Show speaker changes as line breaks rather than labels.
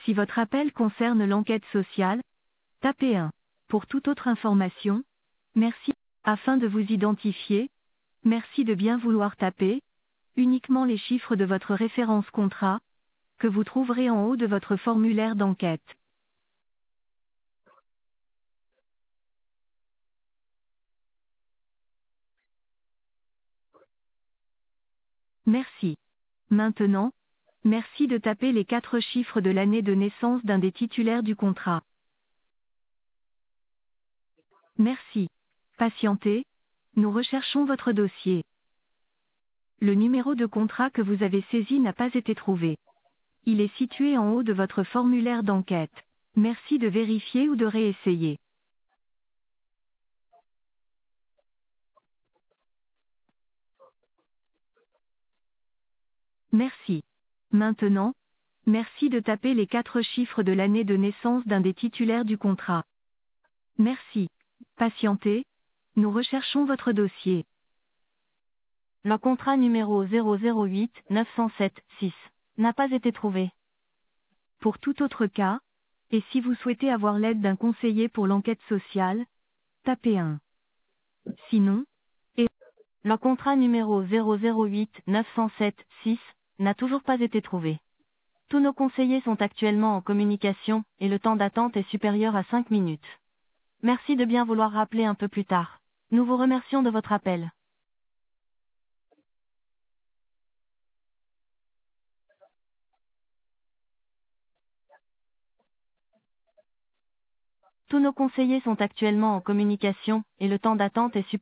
Si votre appel concerne l'enquête sociale, tapez 1. Pour toute autre information, merci. Afin de vous identifier, merci de bien vouloir taper uniquement les chiffres de votre référence contrat, que vous trouverez en haut de votre formulaire d'enquête. Merci. Maintenant, merci de taper les 4 chiffres de l'année de naissance d'un des titulaires du contrat. Merci. Patientez, nous recherchons votre dossier. Le numéro de contrat que vous avez saisi n'a pas été trouvé. Il est situé en haut de votre formulaire d'enquête. Merci de vérifier ou de réessayer. Merci. Maintenant, merci de taper les 4 chiffres de l'année de naissance d'un des titulaires du contrat. Merci. Patientez, nous recherchons votre dossier. Le contrat numéro 008 907 6 n'a pas été trouvé. Pour tout autre cas, et si vous souhaitez avoir l'aide d'un conseiller pour l'enquête sociale, tapez 1. Sinon, le contrat numéro 008 907 6 n'a toujours pas été trouvé. Tous nos conseillers sont actuellement en communication, et le temps d'attente est supérieur à 5 minutes. Merci de bien vouloir rappeler un peu plus tard. Nous vous remercions de votre appel. Tous nos conseillers sont actuellement en communication, et le temps d'attente est supérieur